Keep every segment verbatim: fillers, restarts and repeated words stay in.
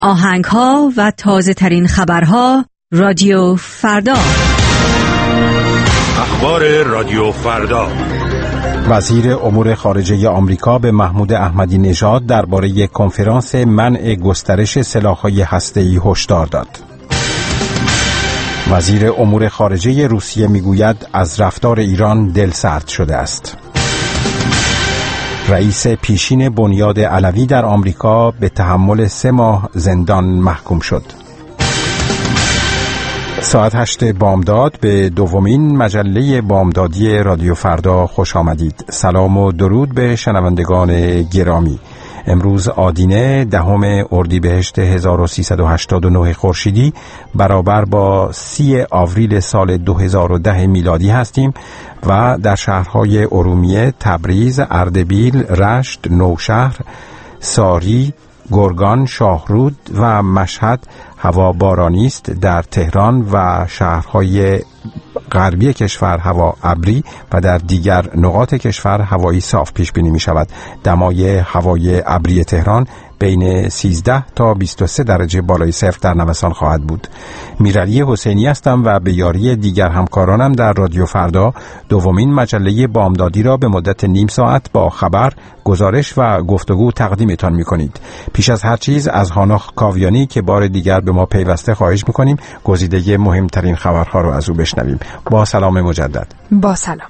آهنگ‌ها و تازه‌ترین خبرها رادیو فردا. اخبار رادیو فردا. وزیر امور خارجه آمریکا به محمود احمدی نژاد درباره کنفرانس منع گسترش سلاح‌های هسته‌ای هشدار داد. وزیر امور خارجه روسیه میگوید از رفتار ایران دلسرد شده است. رئیس پیشین بنیاد علوی در آمریکا به تحمل سه ماه زندان محکوم شد. ساعت هشت بامداد به دومین مجله بامدادی رادیو فردا خوش آمدید. سلام و درود به شنوندگان گرامی. امروز آدینه دهم اردیبهشت هزار و سیصد و هشتاد و نه خورشیدی برابر با سی آوریل سال دو هزار و ده میلادی هستیم و در شهرهای ارومیه، تبریز، اردبیل، رشت، نوشهر، ساری، گرگان، شاهرود و مشهد هوا بارانی است. در تهران و شهرهای غربی کشور هوا ابری و در دیگر نقاط کشور هوایی صاف پیش بینی می شود. دمای هوای ابری تهران بین سیزده تا بیست و سه درجه بالای صفر در نوسان خواهد بود. میرعلی حسینی هستم و به یاری دیگر همکارانم در رادیو فردا دومین مجله بامدادی را به مدت نیم ساعت با خبر، گزارش و گفتگو تقدیمتان می کنید. پیش از هر چیز از هانا کاویانی که بار دیگر به ما پیوسته خواهش می کنیم گزیده مهمترین خبرها را از او بشنویم. با سلام مجدد. با سلام.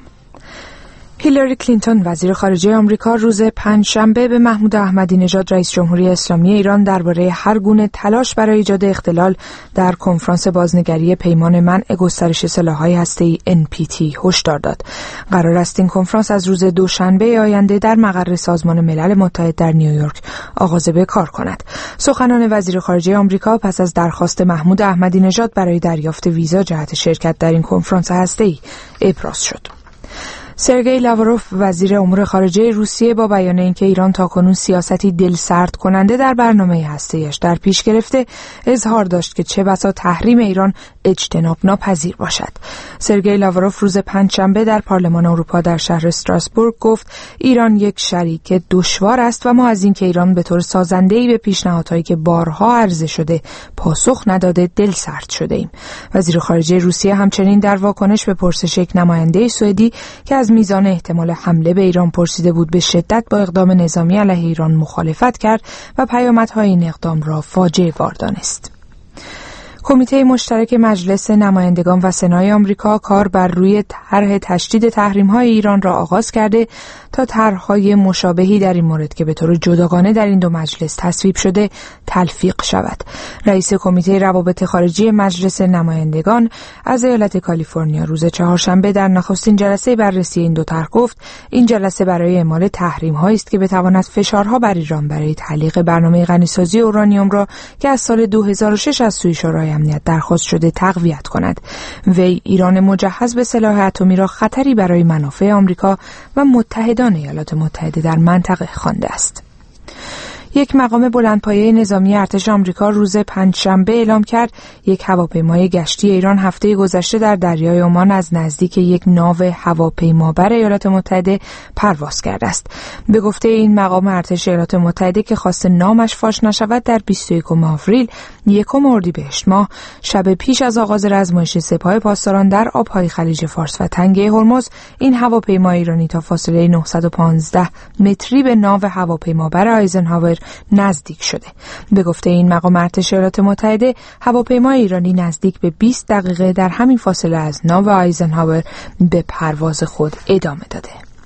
هیلاری کلینتون وزیر خارجه آمریکا روز پنجشنبه به محمود احمدی نژاد رئیس جمهوری اسلامی ایران درباره هر گونه تلاش برای ایجاد اختلال در کنفرانس بازنگری پیمان منع گسترش سلاح‌های هسته‌ای ان پی تی هشدار داد. قرار است این کنفرانس از روز دوشنبه آینده در مقر سازمان ملل متحد در نیویورک آغاز به کار کند. سخنان وزیر خارجه آمریکا پس از درخواست محمود احمدی نژاد برای دریافت ویزا جهت شرکت در این کنفرانس هسته‌ای ابراز شد. سرگئی لاوروف وزیر امور خارجه روسیه با بیان اینکه ایران تاکنون سیاستی دلسرد کننده در برنامه هسته‌ایش در پیش گرفته، اظهار داشت که چه بسا تحریم ایران اجتناب ناپذیر باشد. سرگئی لاوروف روز پنجشنبه در پارلمان اروپا در شهر استراسبورگ گفت ایران یک شریک دشوار است و ما از اینکه ایران به طور سازنده‌ای به پیشنهادهایی که بارها عرضه شده پاسخ نداده دلسرد شده ایم. وزیر خارجه روسیه همچنین در واکنش به پرسش یک نماینده سوئدی که از میزان احتمال حمله به ایران پرسیده بود به شدت با اقدام نظامی علیه ایران مخالفت کرد و پیامدهای این اقدام را فاجعه وار دانست. کمیته مشترک مجلس نمایندگان و سنای آمریکا کار بر روی طرح تشدید تحریم‌های ایران را آغاز کرده تا طرح‌های مشابهی در این مورد که به طور جداگانه در این دو مجلس تصویب شده تلفیق شود. رئیس کمیته روابط خارجی مجلس نمایندگان از ایالت کالیفرنیا روز چهارشنبه در نخستین جلسه بررسی این دو طرح گفت این جلسه برای اعمال تحریم‌هایی است که بتواند فشارها بر ایران برای تعلیق برنامه غنیسازی اورانیوم را که از سال دو هزار و شش از سوی شورای امنیت درخواست شده تقویت کند. وی ایران مجهز به سلاح اتمی را خطری برای منافع آمریکا و متحدان ایالات متحده در منطقه خوانده است. یک مقام بلندپایه نظامی ارتش آمریکا روز پنجشنبه اعلام کرد یک هواپیمای گشتی ایران هفته گذشته در دریای عمان از نزدیک یک ناو هواپیمابر ایالات متحده پرواز کرده است. به گفته این مقام ارتش ایالات متحده که خواست نامش فاش نشود، در بیست و یکم آوریل یکم اردیبهشت ماه شب پیش از آغاز رزمایش سپاه پاسداران در آبهای خلیج فارس و تنگه هرمز، این هواپیمای ایرانی تا فاصله نهصد و پانزده متری به ناو هواپیمابر آیزنهاور نزدیک شده. به گفته این مقام ارتش ایالات متحده، هواپیمای ایرانی نزدیک به بیست دقیقه در همین فاصله از ناو آیزنهاور به پرواز خود ادامه داده.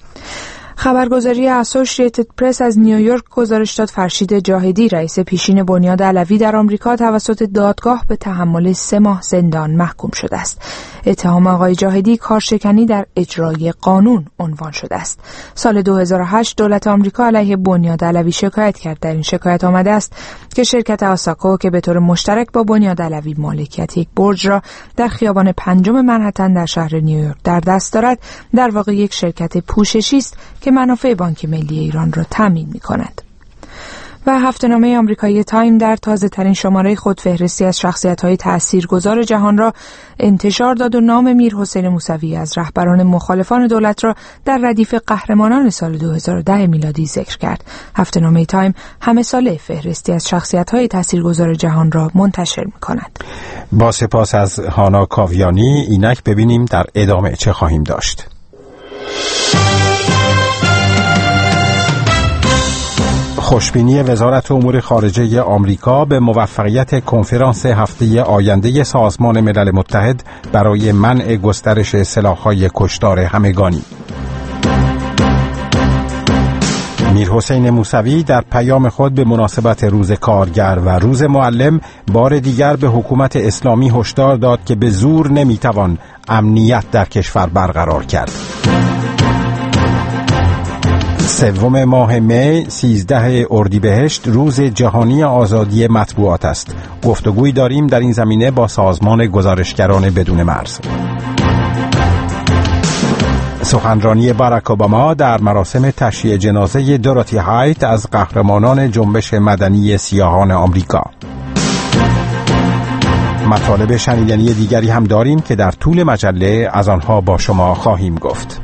خبرگزاری اسوسییتد پرس از نیویورک گزارش داد فرشید جاهدی رئیس پیشین بنیاد علوی در آمریکا توسط دادگاه به تحمل سه ماه زندان محکوم شده است. اتهام آقای جاهدی کارشکنی در اجرای قانون عنوان شده است. سال دو هزار و هشت دولت آمریکا علیه بنیاد علوی شکایت کرد. در این شکایت آمده است که شرکت آساکو که به طور مشترک با بنیاد علوی مالکیت یک برج را در خیابان پنجم منهتن در شهر نیویورک در دست دارد، در واقع یک شرکت پوششی است که منافع بانک ملی ایران را تامین می‌کند. و هفته‌نامه آمریکایی تایم در تازه‌ترین شماره خود فهرستی از شخصیت‌های تأثیرگذار جهان را انتشار داد و نام میرحسین موسوی از رهبران مخالفان دولت را در ردیف قهرمانان سال دو هزار و ده میلادی ذکر کرد. هفته‌نامه تایم همه ساله فهرستی از شخصیت‌های تأثیرگذار جهان را منتشر می‌کند. با سپاس از هانا کاویانی. اینک ببینیم در ادامه چه خواهیم داشت. خوشبینی وزارت امور خارجه آمریکا به موفقیت کنفرانس هفته آینده سازمان ملل متحد برای منع گسترش سلاح‌های کشتار همگانی. میرحسین موسوی در پیام خود به مناسبت روز کارگر و روز معلم بار دیگر به حکومت اسلامی هشدار داد که به زور نمیتوان امنیت در کشور برقرار کرد. سوم ماه می سیزده اردیبهشت روز جهانی آزادی مطبوعات است. گفتگویی داریم در این زمینه با سازمان گزارشگران بدون مرز. سخنرانی باراک اوباما در مراسم تشییع جنازه دوراتی هایت از قهرمانان جنبش مدنی سیاهان آمریکا. مطالب شنیدنی دیگری هم داریم که در طول مجله از آنها با شما خواهیم گفت.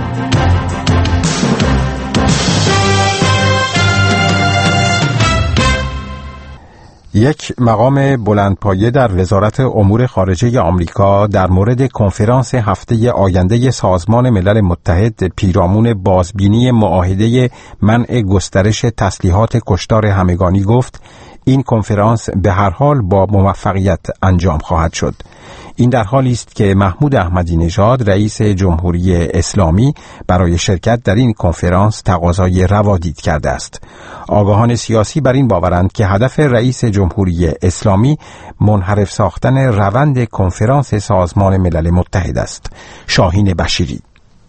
یک مقام بلندپایه در وزارت امور خارجه آمریکا در مورد کنفرانس هفته آینده سازمان ملل متحد پیرامون بازبینی معاهده منع گسترش تسلیحات کشتار همگانی گفت این کنفرانس به هر حال با موفقیت انجام خواهد شد. این در حالی است که محمود احمدی نژاد رئیس جمهوری اسلامی برای شرکت در این کنفرانس تقاضای روادید کرده است. آگاهان سیاسی بر این باورند که هدف رئیس جمهوری اسلامی منحرف ساختن روند کنفرانس سازمان ملل متحد است. شاهین بشیری.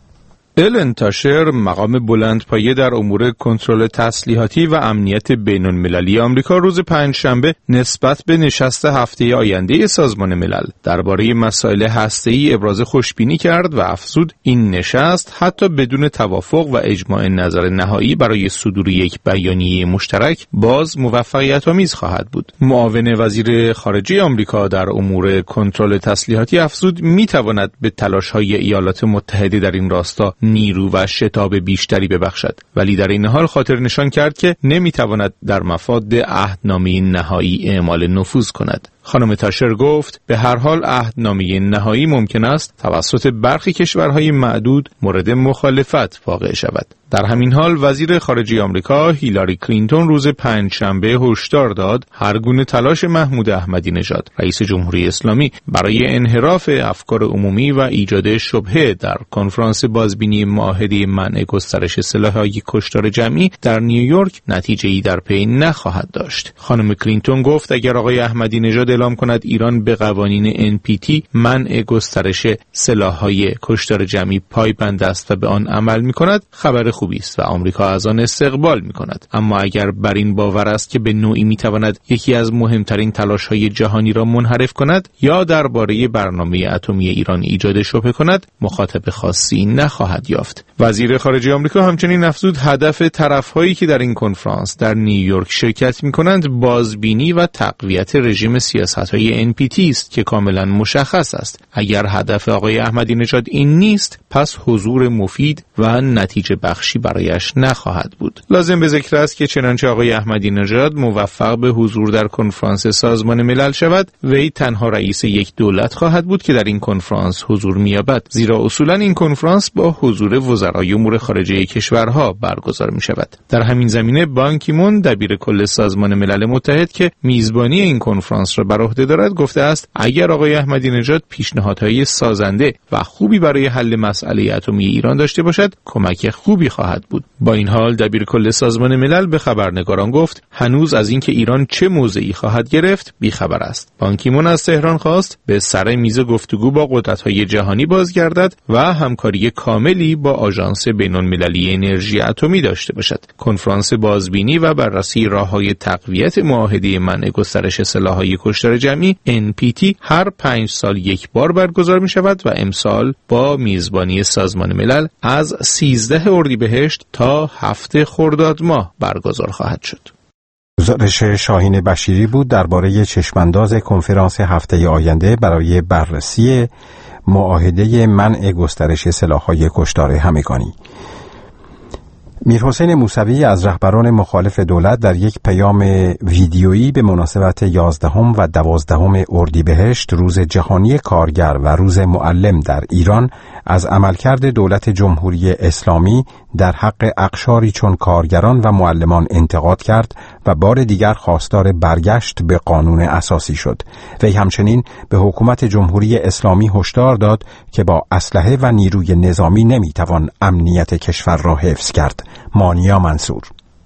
الن تاشر، مقام بلندپایه در امور کنترل تسلیحاتی و امنیت بین‌المللی آمریکا، روز پنجشنبه نسبت به نشست هفته آینده سازمان ملل درباره مسائل هسته‌ای ابراز خوشبینی کرد و افزود این نشست حتی بدون توافق و اجماع نظر نهایی برای صدور یک بیانیه مشترک باز موفقیت‌آمیز خواهد بود. معاون وزیر خارجه آمریکا در امور کنترل تسلیحاتی افزود می‌تواند به تلاش‌های ایالات متحده در این راستا نیرو و شتاب بیشتری ببخشد، ولی در این حال خاطر نشان کرد که نمیتواند در مفاد عهدنامه نهایی اعمال نفوذ کند. خانم تاشر گفت به هر حال عهدنامه نهایی ممکن است توسط برخی کشورهای معدود مورد مخالفت واقع شود. در همین حال وزیر خارجه آمریکا هیلاری کلینتون روز پنجشنبه هشدار داد هر گونه تلاش محمود احمدی نژاد رئیس جمهوری اسلامی برای انحراف افکار عمومی و ایجاد شبهه در کنفرانس بازبینی معاهده منع گسترش سلاح‌های کشتار جمعی در نیویورک نتیجه‌ای در پی نخواهد داشت. خانم کلینتون گفت اگر آقای احمدی نژاد اعلام کند ایران به قوانین ان پی تی منع گسترش سلاح‌های کشتار جمعی پایبند است و به آن عمل می‌کند خبر خوبی است و آمریکا از آن استقبال می‌کند. اما اگر بر این باور است که به نوعی می‌تواند یکی از مهمترین تلاش‌های جهانی را منحرف کند یا درباره برنامه اتمی ایران ایجاد شبهه کند، مخاطب خاصی نخواهد یافت. وزیر خارجه آمریکا همچنین افزود هدف طرف‌هایی که در این کنفرانس در نیویورک شرکت می‌کنند بازبینی و تقویت رژیم سیاست‌های ان پی تی است که کاملا مشخص است. اگر هدف آقای احمدی نژاد این نیست، پس حضور مفید و نتیجه بخشی برایش نخواهد بود. لازم به ذکر است که چنانچه آقای احمدی نژاد موفق به حضور در کنفرانس سازمان ملل شود، وی تنها رئیس یک دولت خواهد بود که در این کنفرانس حضور می‌یابد، زیرا اصولاً این کنفرانس با حضور وزرای امور خارجه کشورها برگزار می‌شود. در همین زمینه بان کی مون دبیر کل سازمان ملل متحد که میزبانی این کنفرانس را بر عهده دارد گفته است اگر آقای احمدی نژاد پیشنهادهای سازنده و خوبی برای حل مسئله اتمی ایران داشته باشد، کمک خوبی خواهد بود. با این حال دبیر کل سازمان ملل به خبرنگاران گفت هنوز از اینکه ایران چه موضعی خواهد گرفت بیخبر است. بان کی مون از تهران خواست به سر میز گفتگو با قدرت‌های جهانی بازگردد و همکاری کاملی با آژانس بین‌المللی انرژی اتمی داشته باشد. کنفرانس بازبینی و بررسی راه‌های تقویت معاهده منع گسترش سلاح‌های کشتار جمعی ان پی تی هر پنج سال یک بار برگزار می‌شود و امسال با میزبانی سازمان ملل از سیزده اردیبهشت تا هفت خرداد ماه برگزار خواهد شد. گزارش شاهین بشیری بود درباره چشمانداز کنفرانس هفته آینده برای بررسی معاهده منع گسترش سلاح‌های کشتار همگانی. میرحسین موسوی از رهبران مخالف دولت در یک پیام ویدیویی به مناسبت یازدهم و دوازدهم اردیبهشت روز جهانی کارگر و روز معلم در ایران از عملکرد دولت جمهوری اسلامی در حق اقشاری چون کارگران و معلمان انتقاد کرد و بار دیگر خواستار برگشت به قانون اساسی شد. وی همچنین به حکومت جمهوری اسلامی هشدار داد که با اسلحه و نیروی نظامی نمیتوان امنیت کشور را حفظ کرد. مانیا منصور.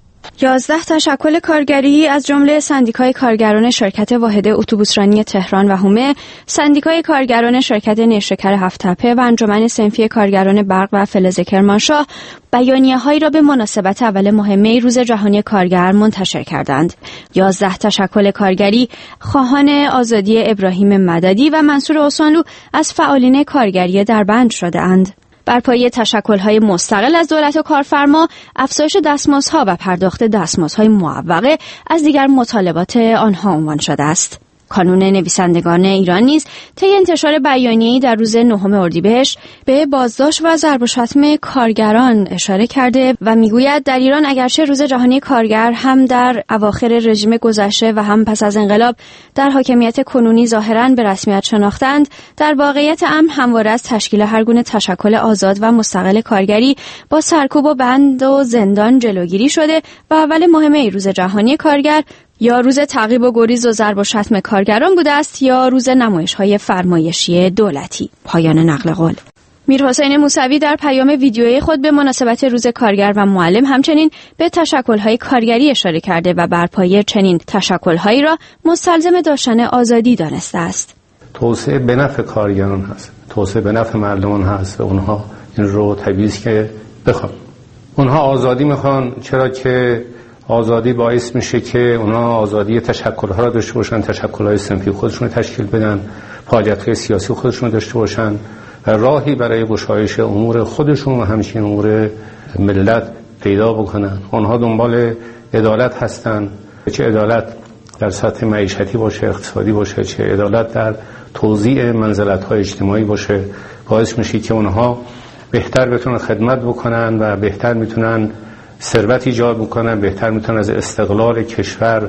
یازده تشکل کارگری از جمله سندیکای کارگران شرکت واحده اتوبوسرانی تهران و هومه، سندیکای کارگران شرکت نیشکر هفت‌تپه و انجمن صنفی کارگران برق و فلز کرمانشاه بیانیه‌هایی را به مناسبت اول ماه می روز جهانی کارگر منتشر کردند. یازده تشکل کارگری خواهان آزادی ابراهیم مددی و منصور حسینلو از فعالین کارگری دربند شده‌اند. بر پایه تشکل‌های مستقل از دولت و کارفرما، افزایش دستمزدها و پرداخت دستمزدهای معوقه از دیگر مطالبات آنها عنوان شده است. کانون نویسندگان ایران نیز طی انتشار بیانیه‌ای در روز نهم اردیبهشت به بازداشت و ضرب و شتم کارگران اشاره کرده و میگوید در ایران اگرچه روز جهانی کارگر هم در اواخر رژیم گذشته و هم پس از انقلاب در حاکمیت کنونی ظاهراً به رسمیت شناختند، در واقعیت امر همواره از تشکیل هر گونه تشکل آزاد و مستقل کارگری با سرکوب و بند و زندان جلوگیری شده و اول ماه می روز جهانی کارگر یا روز تعقیب و گریز و ضرب و شتم کارگران بوده است یا روز نمایش‌های فرمایشی دولتی. پایان نقل قول. میرحسین موسوی در پیام ویدیویی خود به مناسبت روز کارگر و معلم همچنین به تشکل‌های کارگری اشاره کرده و بر پایه چنین تشکل‌هایی را مستلزم داشتن آزادی دانسته است. توسعه به نفع کارگران هست، توسعه به نفع مردمان هست و اونها این رو طبیعی است که بخوان. اونها آزادی میخوان، چرا که آزادی باعث میشه که اونا آزادی تشکل‌ها را داشته باشن، تشکل‌های صنفی خودشون رو تشکیل بدن، فعالیت‌های سیاسی خودشون رو داشته باشن و راهی برای گشایش امور خودشون و همچنین امور ملت پیدا بکنن. اونها دنبال عدالت هستن، چه عدالت در سطح معیشتی باشه، اقتصادی باشه، چه عدالت در توزیع منزلت‌های اجتماعی باشه. باعث میشه که اونها بهتر بتونن خدمت بکنن و بهتر میتونن ثروت ایجاد بکنن، بهتر میتونن از استقلال کشور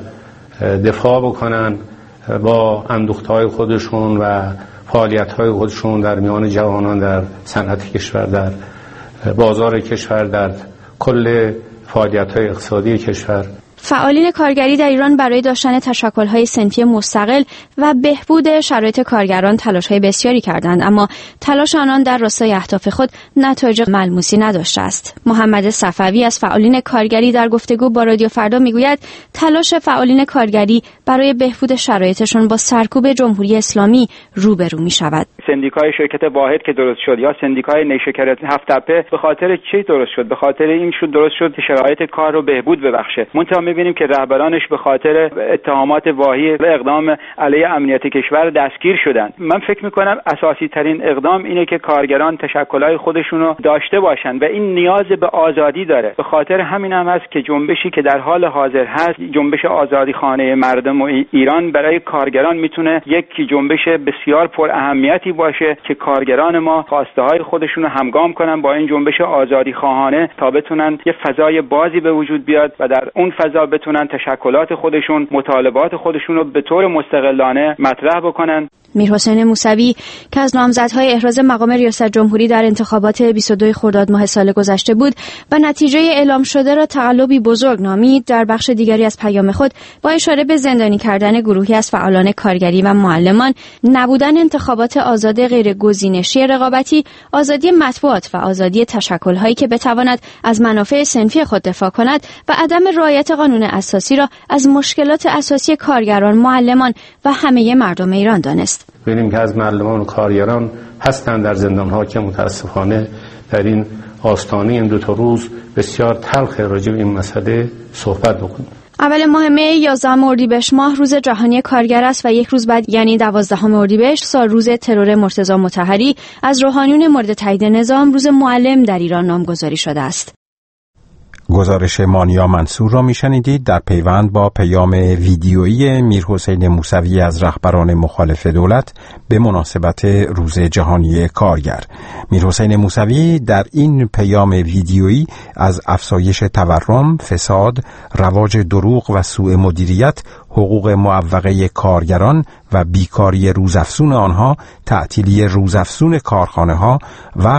دفاع بکنن با اندوخته‌های خودشون و فعالیت‌های خودشون در میان جوانان، در صنعت کشور، در بازار کشور، در کل فعالیت‌های اقتصادی کشور. فعالین کارگری در ایران برای داشتن تشکل‌های صنفی مستقل و بهبود شرایط کارگران تلاش‌های بسیاری کردند، اما تلاش آنان در راستای اهداف خود نتایج ملموسی نداشته است. محمد صفوی از فعالین کارگری در گفتگو با رادیو فردا میگوید تلاش فعالین کارگری برای بهبود شرایطشان با سرکوب جمهوری اسلامی روبرو می‌شود. سندیکای شرکت واحد که درست شد یا سندیکای نیشکر هفت‌تپه به خاطر چی درست شد؟ به خاطر این شد درست شد که شرایط کار رو بهبود ببخشه. منتها می‌بینیم که رهبرانش به خاطر اتهامات واهی و اقدام علیه امنیت کشور دستگیر شدند. من فکر می‌کنم اساسی ترین اقدام اینه که کارگران تشکل‌های خودشون رو داشته باشند و این نیاز به آزادی داره. به خاطر همین هم هست که جنبشی که در حال حاضر هست، جنبش آزادیخوانه مردم ایران برای کارگران میتونه یک جنبش بسیار پر اهمیتی باشه که کارگران ما خواسته‌های خودشون رو همگام کنن با این جنبش آزادیخواهانه تا بتونن یه فضای بازی به وجود بیاد و در اون فضا بتونن تشکلات خودشون، مطالبات خودشون رو به طور مستقلانه مطرح بکنن. میرحسین موسوی که از نامزدهای احراز مقام ریاست جمهوری در انتخابات بیست و دوم خرداد ماه سال گذشته بود و نتیجه اعلام شده را تقلبی بزرگ نامید، در بخش دیگری از پیام خود با اشاره به زندانی کردن گروهی از فعالان کارگری و معلمان، نبودن انتخابات آزاد غیر گزینشی رقابتی، آزادی مطبوعات و آزادی تشکل‌هایی که بتواند از منافع صنفی خود دفاع کند و عدم رعایت قانون اساسی را از مشکلات اساسی کارگران، معلمان و همه مردم ایران دانست. ببینیم که از معلمان و کارگران هستند در زندان‌ها که متاسفانه در این آستانه این دو تا روز بسیار تلخ راجع به این مسئله صحبت بکنیم. اول ماه می یازدهم اردیبهشت ماه روز جهانی کارگر است و یک روز بعد یعنی دوازدهم اردیبهشت سال روز ترور مرتضی مطهری از روحانیون مورد تایید نظام روز معلم در ایران نامگذاری شده است. گزارش مانیا منصور را میشنیدید در پیوند با پیام ویدیویی میرحسین موسوی از رهبران مخالف دولت به مناسبت روز جهانی کارگر. میرحسین موسوی در این پیام ویدیویی از افزایش تورم، فساد، رواج دروغ و سوء مدیریت، حقوق معوقه کارگران و بیکاری روزافزون آنها، تعطیلی روزافزون کارخانه ها و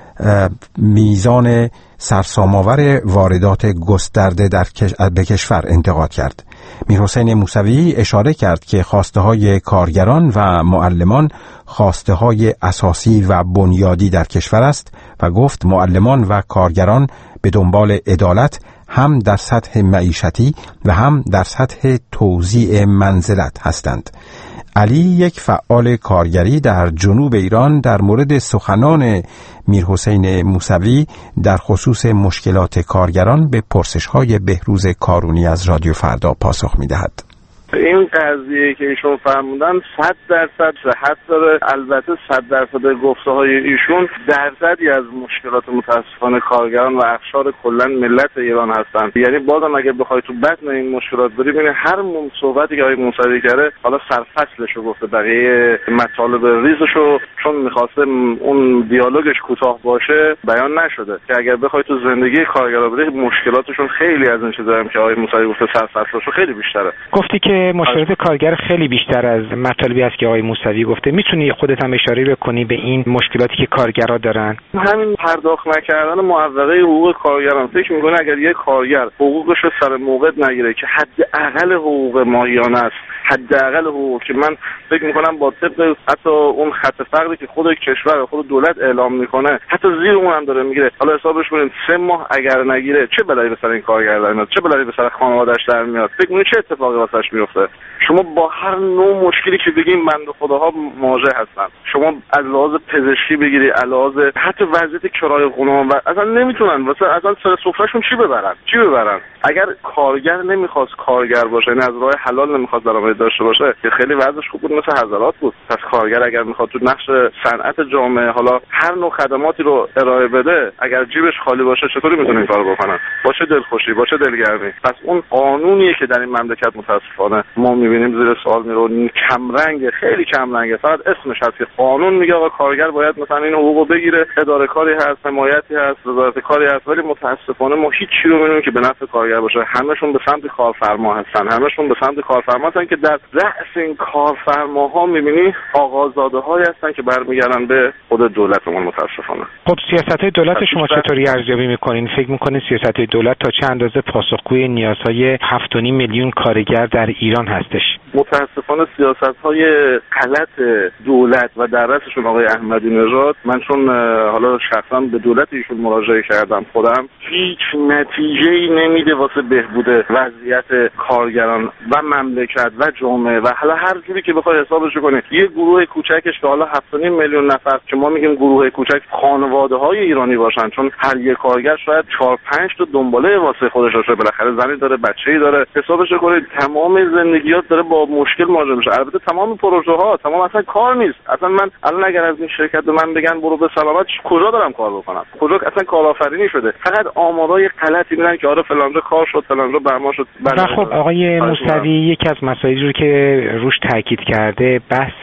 میزان سرسام‌آور واردات گسترده در به کشور انتقاد کرد. میرحسین موسوی اشاره کرد که خواسته های کارگران و معلمان خواسته های اساسی و بنیادی در کشور است و گفت معلمان و کارگران به دنبال عدالت هم در سطح معیشتی و هم در سطح توزیع منزلت هستند. علی، یک فعال کارگری در جنوب ایران، در مورد سخنان میرحسین موسوی در خصوص مشکلات کارگران به پرسش‌های بهروز کارونی از رادیو فردا پاسخ می‌دهد. این قضیه که ایشون فرمودن صد درصد صحت داره. البته صد درصد گفته های ایشون درصدی از مشکلات متاسفانه کارگران و اقشار کلا ملت ایران هستن. یعنی بازم اگه بخوای تو بطن این مشکلات بری ببینی هر صحبتی که آقای موسوی کرده حالا سرفصلشو گفته، بقیه مطالب ریزشو چون می‌خواسته اون دیالوگش کوتاه باشه بیان نشده که اگر بخوای تو زندگی کارگرا بری مشکلاتشون خیلی از این چیزا هم که آقای موسوی گفته سرفصلشو خیلی بیشتره. گفتی که مشکلات کارگر خیلی بیشتر از مطالبی است که آقای موسوی گفته. میتونی خودت هم اشاره بکنی به این مشکلاتی که کارگرها دارن؟ همین پرداخت نکردن معوقه حقوق کارگران. فکر میکنه اگر یک کارگر حقوقش رو سر موقع نگیره که حداقل حقوق ماهیانه است، حداقل حقوق که من فکر میکنم با طبق حتی اون خط فقری که خود کشور خود دولت اعلام میکنه حتی زیر اون هم داره میگیره، حالا حسابش کنید سه ماه اگر نگیره چه بلایی به سر این کارگر در میاد، چه بلایی به سر خانواده‌اش در میاد. فکر میکنید چه اتفاقی واسش میفته؟ شما با هر نوع مشکلی که بگیم بنده خداها مواجه هستن. شما از لحاظ پزشکی بگیری، از لحاظ حتی وضعیت کرایه خونه و اصلا نمیتونن واسه اصلا سر سفرهشون چی ببرن چی ببرن اگر کارگر نمیخواست کارگر باشه، یعنی از راه حلال نمیخواست درآمد داشته باشه که خیلی وضعش خوب بود مثل حضرات بود. پس کارگر اگر میخواد تو نقش صنعت جامعه حالا هر نوع خدماتی رو ارائه بده، اگر جیبش خالی باشه چطوری میتونه این کارو بکنه؟ باشه دلخوشی، باشه دلگرمی. پس اون قانونیه که در این مملکت متاسفانه ما میبینیم زیر سوال میره، کمرنگه، خیلی کمرنگه. فقط اسمش هست که قانون میگه آقا کارگر باید مثلا این حقوقو بگیره، اداره کاری هست، حمایتی هست، وزارت کاری هست، ولی متاسفانه ما هیچ چیزی رو نمیبینیم که به نفع کارگر باشه. همشون به سمت کارفرما هستن، همشون به سمت کارفرما هستن که در رأس این کارفرماها میبینی آقازاده‌هایی هستن که برمیگردن به خود دولتمون متاسفانه. خب سیاست‌های دولت شما چطوری ارزیابی می‌کنین؟ فکر می‌کنین سیاست‌های دولت تا چه اندازه پاسخگوی نیازهای هفت و نیم میلیون کارگر در ایران هستش؟ متاسفانه سیاست‌های غلط دولت و در رأسشون آقای احمدی نژاد، من چون حالا شخصا به دولت ایشون مراجعه کردم خودم، هیچ نتیجه‌ای نمیده واسه بهبود وضعیت کارگران و مملکت و جامعه و حالا هر جوری که بخوای حسابش کنی. یه گروه کوچکش که حالا هفت و نیم میلیون نفر که ما میگیم گروه کوچک خانواده‌های ایرانی باشن، چون هر یک کارگر شاید چهار پنج تا دنباله واسه خودش باشه، بالاخره زنی داره، بچه‌ای داره، حسابش کنید تمام زندگیات داره با مشکل مواجه میشه. البته تمام پروژه‌ها تمام اصلا کار نیست. اصلا من الان اگر از این شرکت به من بگن برو به سلامت، کجا دارم کار بکنم؟ کجا اصلا کارآفرینی شده؟ فقط آمارای غلطی میدن که آره فلانجا کار شد، فلانجا برما شد. و خب آقای موسوی یکی از مسائلی رو که روش تاکید کرده بحث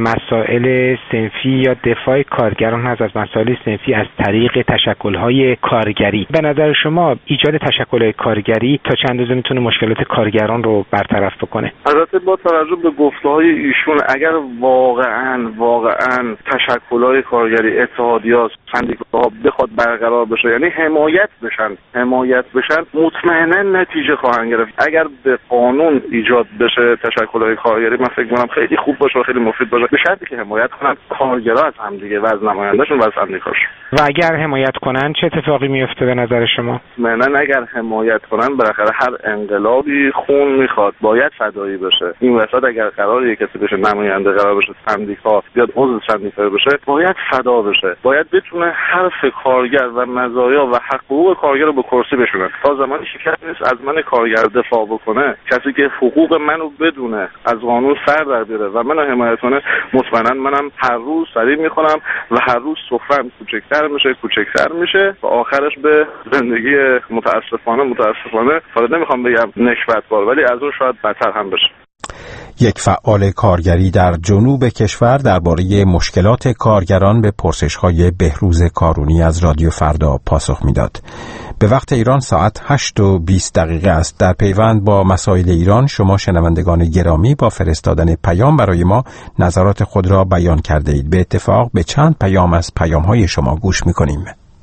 مسائل صنفی یا دفاع کارگران هست، از مسائل صنفی از طریق تشکل‌های کارگری. به نظر شما ایجاد تشکل‌های کارگری تا چند اندازه میتونه مشکلات کارگران رو برطرف بکنه؟ البته با توجه به گفته‌های ایشون اگر واقعاً واقعاً تشکل‌های کارگری، اتحادیه‌ها، سندیکاها بخواد برقرار بشه، یعنی حمایت بشن، حمایت بشن، مطمئناً نتیجه خواهند گرفت. اگر به قانون ایجاد بشه تشکل‌های کارگری، من فکر می‌کنم خیلی خوب باشه و خیلی مفید باشه، به شرطی که حمایت کنن کارگرها از هم دیگه و از نماینده‌شون و از سندیکاشون. و اگر حمایت کنن چه اتفاقی میفته به نظر شما؟ مطمئناً اگر حمایت کنن بالاخره هر انقلابی خون میخواد، باید فدایی بشه. این وسط اگر قراره کسی بشه نماینده، قرار بشه سندیکا بیاد عضو سندیکا بشه، باید فدا بشه، باید بتونه حرف کارگر و مزایا و حقوق کارگر رو به کرسی بشونه. تا زمانی که کسی نیست از من کارگر دفاع بکنه، کسی که حقوق منو بدونه، از قانون سر در بیاره و منو حمایت کنه، مطمئنا منم هر روز سریع میخونم و هر روز سفره‌ام کوچکتر میشه کوچکتر میشه و آخرش به زندگی متاسفانه متاسفانه حالا نمیخوام بگم نشوتبار ولی از اون شاید بدتر هم بشه. یک فعال کارگری در جنوب کشور درباره مشکلات کارگران به پرسش‌های بهروز کارونی از رادیو فردا پاسخ میداد. به وقت ایران ساعت هشت و بیست دقیقه است. در پیوند با مسائل ایران شما شنوندگان گرامی با فرستادن پیام برای ما نظرات خود را بیان کرده اید. به اتفاق به چند پیام از پیام‌های شما گوش می‌کنیم.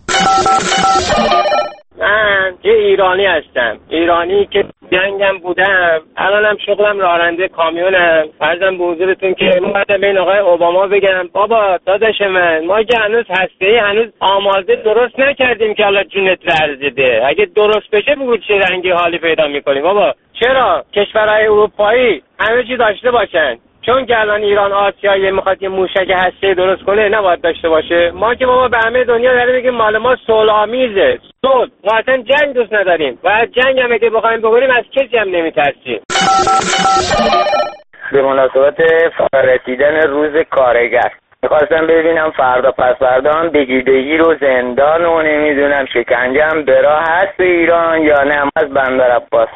من یه ایرانی هستم، ایرانی که جنگم بودم، الانم شغلم راننده کامیونم. عرضم به حضورتون که اومدم به این آقای اوباما بگم بابا داداش من، ما که هنوز هسته‌ای هنوز آماده درست نکردیم که حالا جونت لرزیده، اگه درست بشه بگو چه رنگی حالی پیدا میکنیم. بابا چرا کشورهای اروپایی همه چی داشته باشن، چون که الان ایران آسیایی میخواد یه موشک هسته‌ای درست کنه نباید داشته باشه؟ ما که بابا به همه دنیا داریم میگیم مال ما صلح‌آمیزه، صلح، ما اصلا جنگ دوست نداریم و از جنگ هم اگه بخوایم بکنیم از کسی هم نمیترسیم. به مناسبت رسیدن روز کارگر میخواستم ببینم فردا پس فردا هم بگیردگی رو زندان و نمیدونم شکنجه هم به راه هست ایران یا نه از بندر عباس.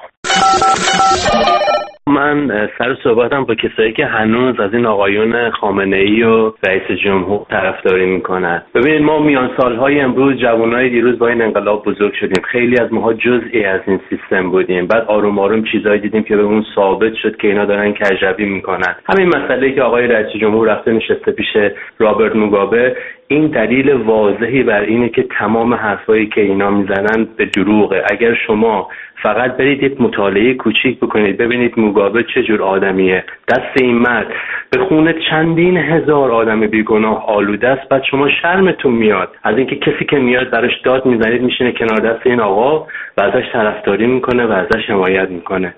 من سر صحبتم با کسایی که هنوز از این آقایون خامنه‌ای و رئیس جمهور طرفداری میکنن. ببینید ما میان سالهای امروز جوانای دیروز با این انقلاب بزرگ شدیم، خیلی از ماها جزئی از این سیستم بودیم، بعد آروم آروم چیزایی دیدیم که به اون ثابت شد که اینا دارن کجروی میکنن. همین مسئله که آقای رئیس جمهور رفته نشسته پیش رابرت موگابه، این دلیل واضحی بر اینه که تمام حرفایی که اینا میزنن به دروغه. اگر شما فقط برید یک مطالعه کوچیک بکنید ببینید موگابه چه جور آدمیه، دست این مرد به خون چندین هزار آدم بیگناه آلوده است، بعد شما شرمتون میاد از اینکه کسی که میاد براش داد میزنید میشینه کنار دست این آقا و ازش طرفداری میکنه و ازش حمایت میکنه.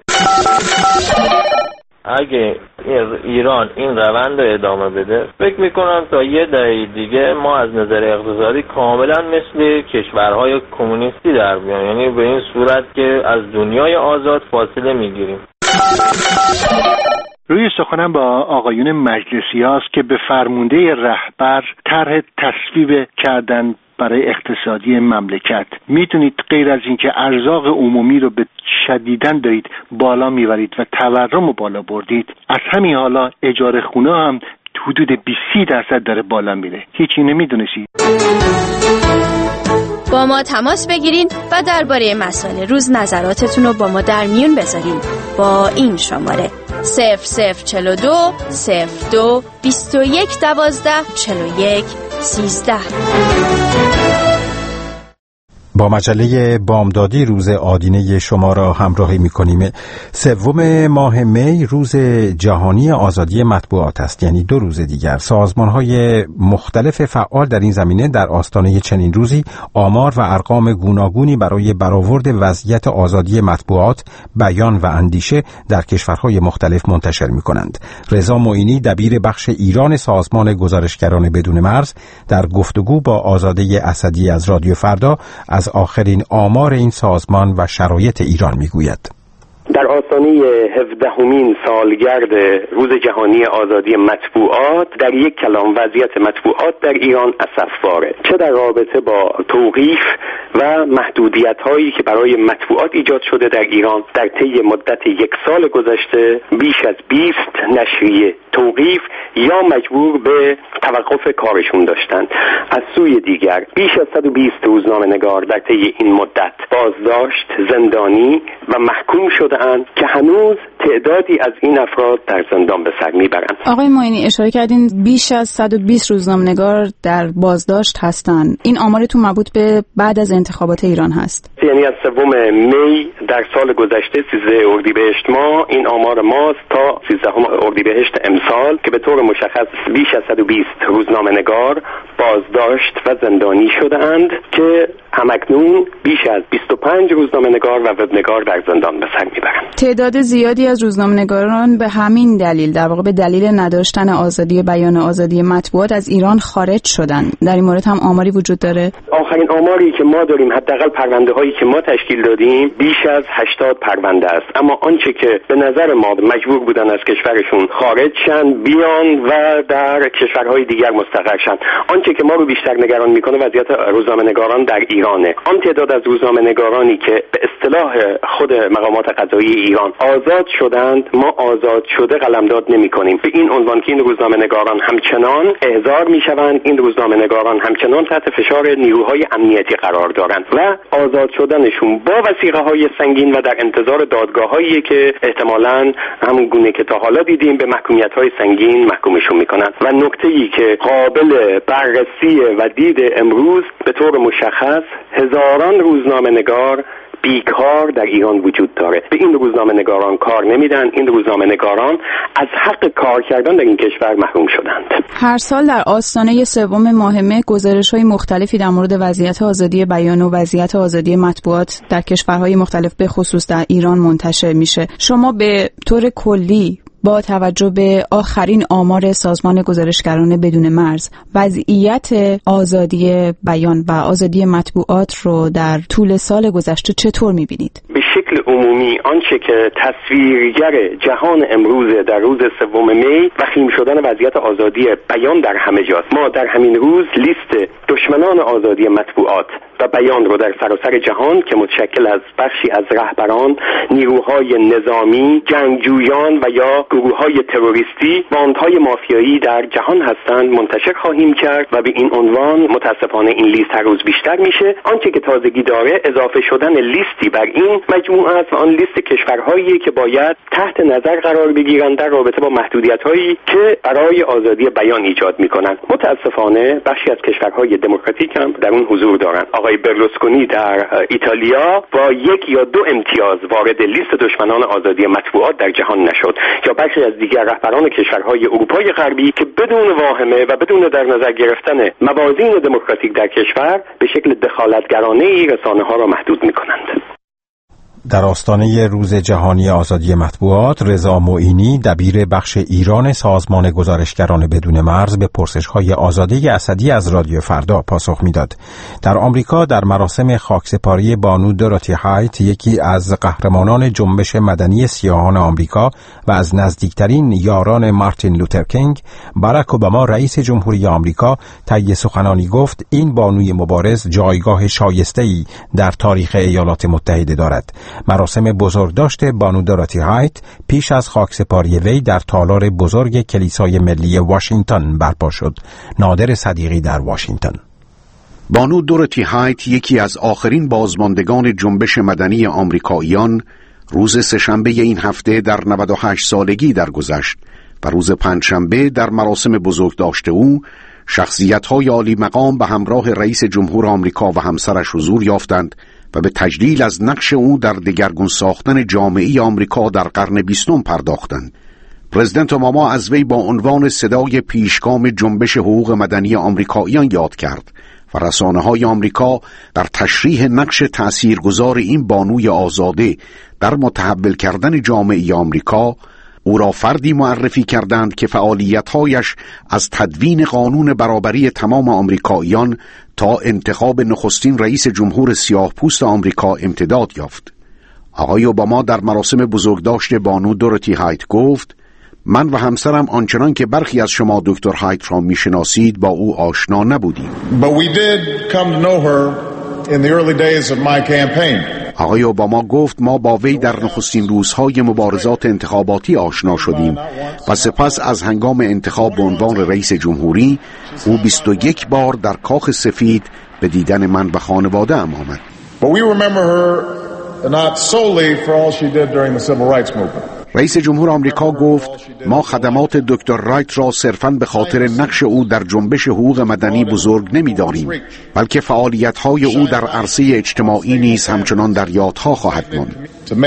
اگه ایران این روند رو ادامه بده فکر میکنم تا یه دهه دیگه ما از نظر اقتصادی کاملا مثل کشورهای کمونیستی در بیان، یعنی به این صورت که از دنیای آزاد فاصله میگیریم. روی سخنم با آقایون مجلسی هاست که به فرمانده رهبر طرح تصویب کردن برای اقتصادی مملکت. میتونید غیر از اینکه ارزاق عمومی رو به شدیداً دارید بالا میبرید و تورم رو بالا بردید، از همین حالا اجاره خونه هم حدود بیست درصد داره بالا میره. هیچی نمیدونستید. با ما تماس بگیرین و درباره مسائل روز نظراتتون رو با ما در میون بذارین با این شماره صفر صفر چهل و دو صفر دو بیست و یک دوازده چهل و یک سیزده. با مجله بامدادی روز آدینه شما را همراهی می‌کنیم. سوم ماه می روز جهانی آزادی مطبوعات است، یعنی دو روز دیگر. سازمان‌های مختلف فعال در این زمینه در آستانه چنین روزی آمار و ارقام گوناگونی برای برآورد وضعیت آزادی مطبوعات، بیان و اندیشه در کشورهای مختلف منتشر می‌کنند. رضا معینی دبیر بخش ایران سازمان گزارشگران بدون مرز در گفتگو با آزاده اسدی از رادیو فردا از آخرین آمار این سازمان و شرایط ایران میگوید. در آستانه هفدهمین سالگرد روز جهانی آزادی مطبوعات در یک کلام وضعیت مطبوعات در ایران اسفباره، چه در رابطه با توقیف و محدودیت هایی که برای مطبوعات ایجاد شده در ایران. در طی مدت یک سال گذشته بیش از بیست نشریه توقیف یا مجبور به توقف کارشون داشتند. از سوی دیگر بیش از صد و بیست روزنامه‌نگار در طی این مدت بازداشت، زندانی و محکوم شده‌اند که هنوز تعدادی از این افراد در زندان به سر میبرند. آقای معینی اشاره کردین بیش از صد و بیست روزنامه‌نگار در بازداشت هستند. این آمارتون مربوط به بعد از انتخابات ایران هست؟ یعنی از سوم می در سال گذشته سیزده اردیبهشت ماه این آمار ماست تا سیزدهم اردیبهشت امسال که به طور مشخص بیش از صد و بیست روزنامه‌نگار بازداشت و زندانی شده‌اند که همکنون بیش از بیست و پنج روزنامه‌نگار و وبنگار در زندان به سر میبرند. تعداد زیادی تعدادی از روزنامه‌نگاران به همین دلیل، در واقع به دلیل نداشتن آزادی بیان و آزادی مطبوعات، از ایران خارج شدن. در این مورد هم آماری وجود داره؟ آخرین آماری که ما داریم، حداقل پرونده هایی که ما تشکیل دادیم، بیش از هشتاد پرونده است. اما آنچه که به نظر ما مجبور بودن از کشورشون خارج شن، بیان و در کشورهای دیگر مستقر شن. آنچه که ما رو بیشتر نگران میکنه وضعیت روزنامه‌نگاران در ایرانه. آن تعداد از روزنامه‌نگارانی که به اصطلاح خود مقامات قضایی ایران آزاد شدند، ما آزاد شده قلمداد نمی‌کنیم، به این عنوان که این روزنامه‌نگاران همچنان احضار می‌شوند، این روزنامه‌نگاران همچنان تحت فشار نیروهای امنیتی قرار دارند و آزاد شدنشون با وثیقه‌های سنگین و در انتظار دادگاه‌هایی که احتمالاً همون گونه که تا حالا دیدیم به محکومیت‌های سنگین محکومشون می‌کنند. و نکته‌ای که قابل بررسی و دید امروز، به طور مشخص هزاران روزنامه‌نگار بیکار در ایران وجود داره. به این روزنامه‌نگاران کار نمیدن، این روزنامه‌نگاران از حق کار کردن در این کشور محروم شدند. هر سال در آستانه سوم ماه مه گزارش‌های مختلفی در مورد وضعیت آزادی بیان و وضعیت آزادی مطبوعات در کشورهای مختلف به خصوص در ایران منتشر میشه. شما به طور کلی با توجه به آخرین آمار سازمان گزارشگران بدون مرز، وضعیت آزادی بیان و آزادی مطبوعات رو در طول سال گذشته چطور می‌بینید؟ به شکل عمومی آنچه که تصویرگر جهان امروز در روز سوم می وخیم شدن وضعیت آزادی بیان در همه جاست. ما در همین روز لیست دشمنان آزادی مطبوعات و بیان رو در سراسر جهان که متشکل از بخشی از رهبران، نیروهای نظامی، جنگجویان و یا گروه‌های تروریستی، باندهای مافیایی در جهان هستند منتشر خواهیم کرد و به این عنوان متاسفانه این لیست هر روز بیشتر میشه. آنچه که تازگی داره اضافه شدن لیستی بر این مجموعه است و آن لیست کشورهایی که باید تحت نظر قرار بگیرند در رابطه با محدودیت‌هایی که برای آزادی بیان ایجاد می‌کنند. متاسفانه بخشی از کشورهای دموکراتیک هم در اون حضور دارند. آقای برلوسکونی در ایتالیا با یک یا دو امتیاز وارد لیست دشمنان آزادی مطبوعات در جهان نشد، یا بخشی از دیگر رهبران کشورهای اروپای غربی که بدون واهمه و بدون در نظر گرفتن موازین دموکراتیک در کشور به شکل دخالتگرانه‌ای رسانه‌ها را محدود می‌کنند. در آستانه روز جهانی آزادی مطبوعات، رضا معینی دبیر بخش ایران سازمان گزارشگران بدون مرز به پرسش‌های آزاده اسدی از رادیو فردا پاسخ می‌داد. در آمریکا در مراسم خاکسپاری بانو دوراتی هایت، یکی از قهرمانان جنبش مدنی سیاهان آمریکا و از نزدیکترین یاران مارتین لوتر کینگ، باراک اوباما رئیس جمهوری آمریکا طی سخنانی گفت این بانوی مبارز جایگاه شایسته‌ای در تاریخ ایالات متحده دارد. مراسم بزرگداشت بانو دوراتی هایت پیش از خاکسپاری وی در تالار بزرگ کلیسای ملی واشنگتن برپا شد. نادر صدیقی در واشنگتن. بانو دوراتی هایت، یکی از آخرین بازماندگان جنبش مدنی آمریکاییان، روز سه‌شنبه این هفته در نود و هشت سالگی درگذشت و روز پنجشنبه در مراسم بزرگداشت او شخصیت‌های عالی مقام به همراه رئیس جمهور آمریکا و همسرش حضور یافتند و به تجلیل از نقش او در دگرگون ساختن جامعه آمریکا در قرن بیستم پرداختند. پرزیدنت اوباما از وی با عنوان صدای پیشگام جنبش حقوق مدنی آمریکاییان یاد کرد و رسانه‌های آمریکا در تشریح نقش تأثیرگذار این بانوی آزاده در متحول کردن جامعه آمریکا او را فردی معرفی کردند که فعالیت‌هایش از تدوین قانون برابری تمام آمریکاییان تا انتخاب نخستین رئیس جمهور سیاه‌پوست آمریکا امتداد یافت. آقای اوباما در مراسم بزرگداشت بانو دوراتی هایت گفت: من و همسرم آنچنان که برخی از شما دکتر هایت را می‌شناسید با او آشنا نبودیم. But we did come to know her in the early days of my campaign. آقای اوباما گفت ما با وی در نخستین روزهای مبارزات انتخاباتی آشنا شدیم و سپس از هنگام انتخاب به عنوان رئیس جمهوری او بیست و یک بار در کاخ سفید به دیدن من و خانواده ام آمد. But we remember her not solely for all she did during the civil rights movement. رئیس جمهور آمریکا گفت ما خدمات دکتر رایت را صرفاً به خاطر نقش او در جنبش حقوق مدنی بزرگ نمی‌داریم، بلکه فعالیت‌های او در عرصه اجتماعی نیز همچنان در یادها خواهد ماند.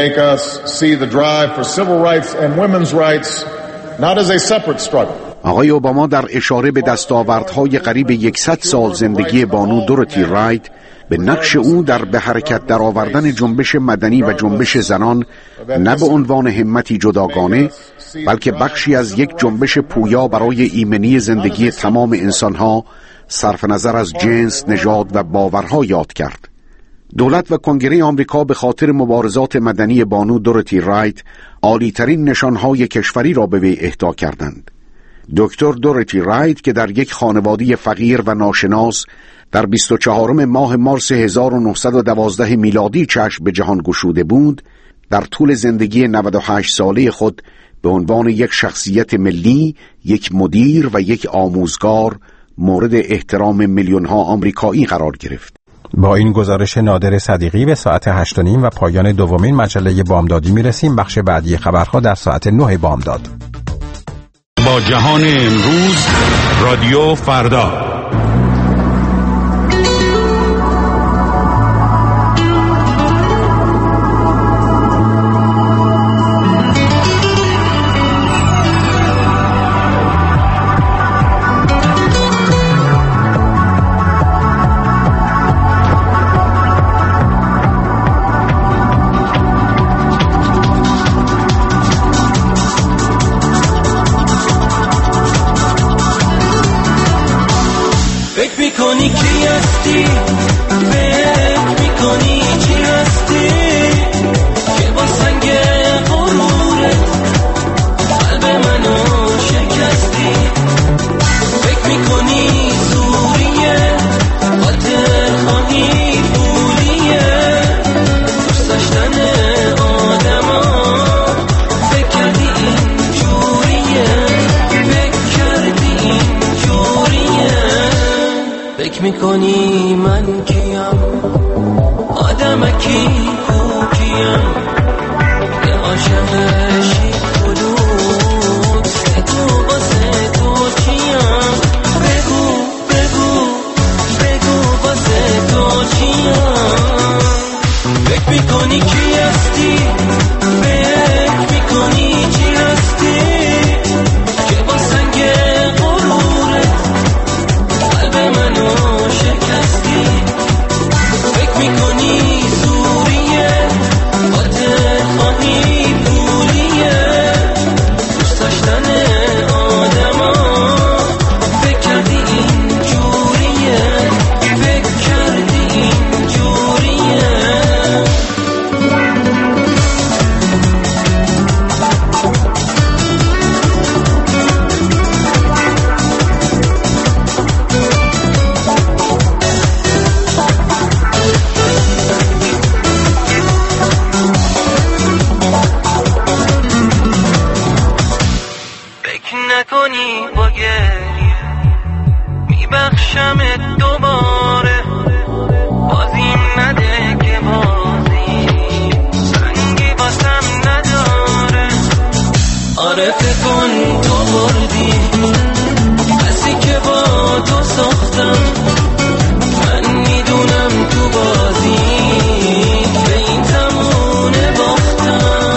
آقای اوباما در اشاره به دستاوردهای قریب صد سال زندگی بانو دوراتی رایت به نقش او در به حرکت درآوردن جنبش مدنی و جنبش زنان نه به عنوان همتی جداگانه، بلکه بخشی از یک جنبش پویا برای ایمنی زندگی تمام انسانها صرف نظر از جنس، نژاد و باورها یاد کرد. دولت و کنگره آمریکا به خاطر مبارزات مدنی بانو دوروتی رایت عالی‌ترین نشانهای کشوری را به وی اهدا کردند. دکتر دوروتی رایت که در یک خانواده فقیر و ناشناس در بیست و چهارم ماه مارس هزار و نهصد و دوازده میلادی چشم به جهان گشوده بود، در طول زندگی نود و هشت ساله خود به عنوان یک شخصیت ملی، یک مدیر و یک آموزگار مورد احترام میلیون‌ها آمریکایی قرار گرفت. با این گزارش نادر صدیقی به ساعت هشت و نیم و پایان دومین مجله بامدادی میرسیم. بخش بعدی خبرها در ساعت نه بامداد. با جهان امروز رادیو فردا. میکنی کی هستی، فکر میکنی چی هستی که با سنگ غرورت قلب منو شکستی. فکر میکنی زوریه، خاطر خواهی پولیه، دوست داشتن آدما فکر کردی این جوریه، فکر کردی این جوریه. فکر میکنی من کیم، آدمکی پوکیم، یه عاشقشی خلوص تو واسه تو چیم. بگو بگو بگو واسه تو چیم. فکر میکنی کی هستی، فکر میکنی چی هستی که با سنگ غرورت قلب منو شکستی. فکر میکنی زوریه، خاطر خواهی پولیه، دوست داشتن آدما فکر کردی این جوریه، فکر کردی این جوریه. نکنی با گریه میبخشمت دوباره، بازیم نده که بازی سنگی باسم نداره. آره فکر کن تو بردی بسی که با تو ساختم، من میدونم تو بازی به این تمونه باختم.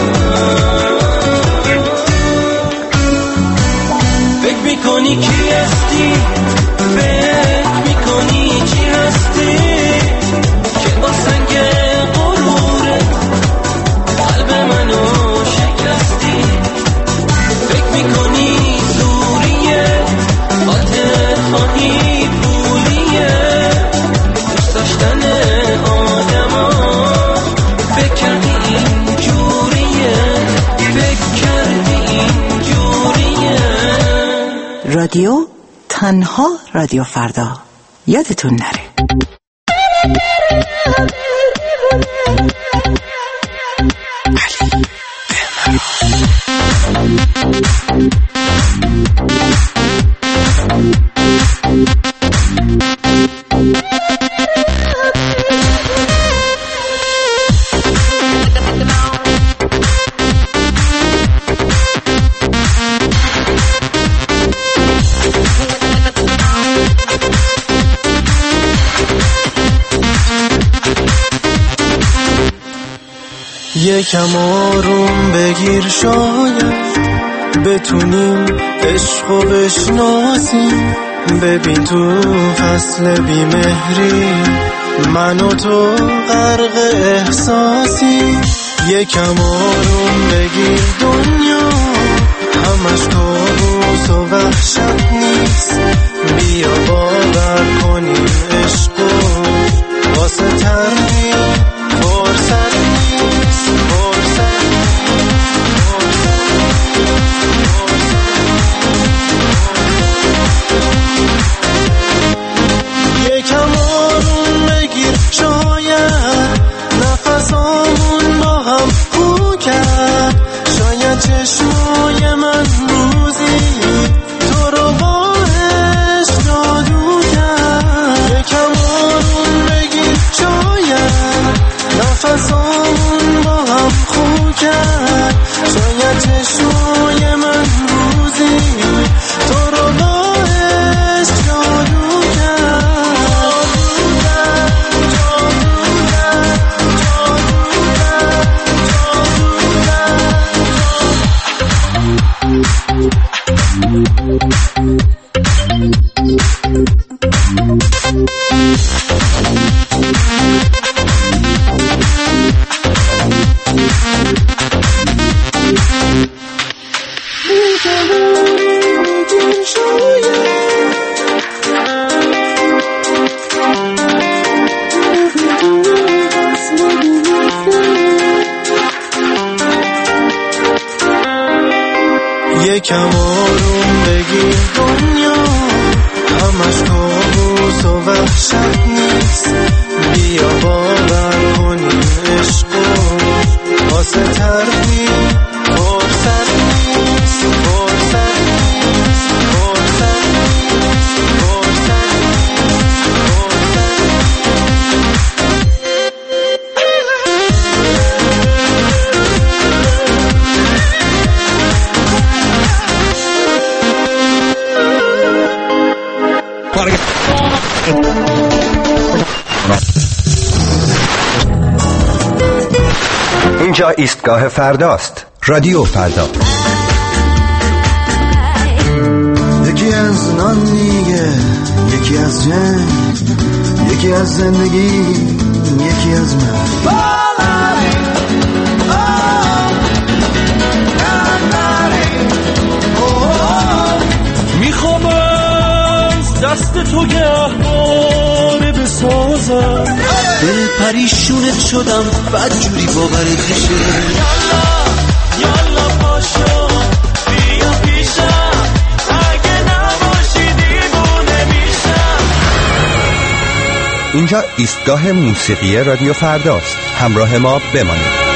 فکر میکنی کی هستی، فکر میکنی چی هستی که با سنگ غرورت قلب منو شکستی. فکر میکنی زوریه، خاطر خواهی پولیه، دوست داشتن آدما فکر کردی این جوریه، فکر کردی این جوریه. رادیو تنها رادیو فردا، یادتون نره. یکم آروم بگیر، شاید بتونیم عشقو بشناسیم. ببین تو فصل بیمهری من و تو غرق احساسی، یکم آروم بگیر دنیا همش کابوس و وحشت نیست. بیا باور کنیم عشقو واسه ترمیم فرصت نیست، فرصت یکم آروم بگیر، شاید نفسامون با هم خو کرد، شاید چشمای من روزی تو رو با عشق جادو کرد. یکم آروم بگیر، شاید نفسامون با هم خو کرد، شاید چشمای من روزی تو رو با عشق جادو کرد. یکم آروم بگیر دنیا همش کابوس و وحشت نیست. بیا باور کنیم عشقو واسه ترمیم فرصت نیست، فرصت نیست، فرصت نیست، فرصت اینجا ایستگاه فرداست. رادیو فردا. یکی از نان میگه، یکی از جنگ، یکی از زندگی، یکی از من. میخوام از دست تو گهواره بسازم، دل پریشونت شدم بد جوری باورت میشه. یالا یالا پاشو بیا پیشم، اگه نباشی دیوونه میشم. اینجا ایستگاه موسیقی رادیو فرداست. همراه ما بمانید.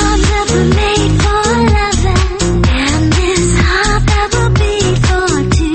For two